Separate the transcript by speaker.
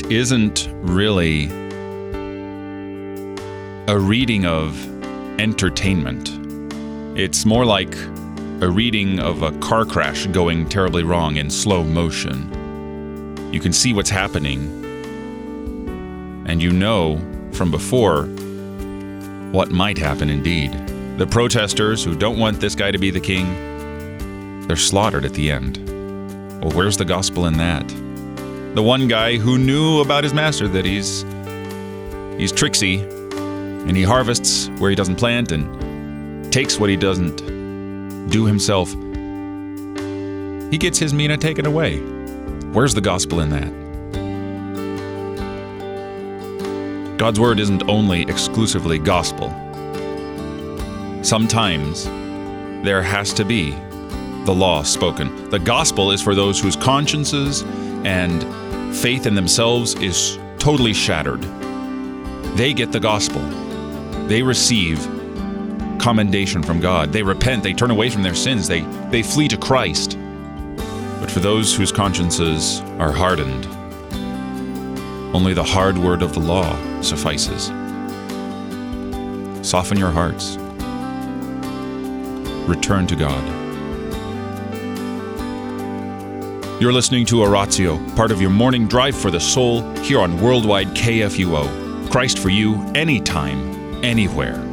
Speaker 1: isn't really a reading of entertainment. It's more like a reading of a car crash going terribly wrong in slow motion. You can see what's happening, and you know from before what might happen indeed. The protesters who don't want this guy to be the king, they're slaughtered at the end. Well, where's the gospel in that? The one guy who knew about his master that he's tricksy, and he harvests where he doesn't plant and takes what he doesn't do himself, he gets his mina taken away. Where's the gospel in that? God's word isn't only exclusively gospel. Sometimes there has to be the law spoken. The gospel is for those whose consciences and faith in themselves is totally shattered. They get the gospel. They receive commendation from God. They repent. They turn away from their sins. They flee to Christ. But for those whose consciences are hardened, only the hard word of the law suffices. Soften your hearts. Return to God. You're listening to Oratio, part of your morning drive for the soul here on Worldwide KFUO. Christ for you, anytime, anywhere.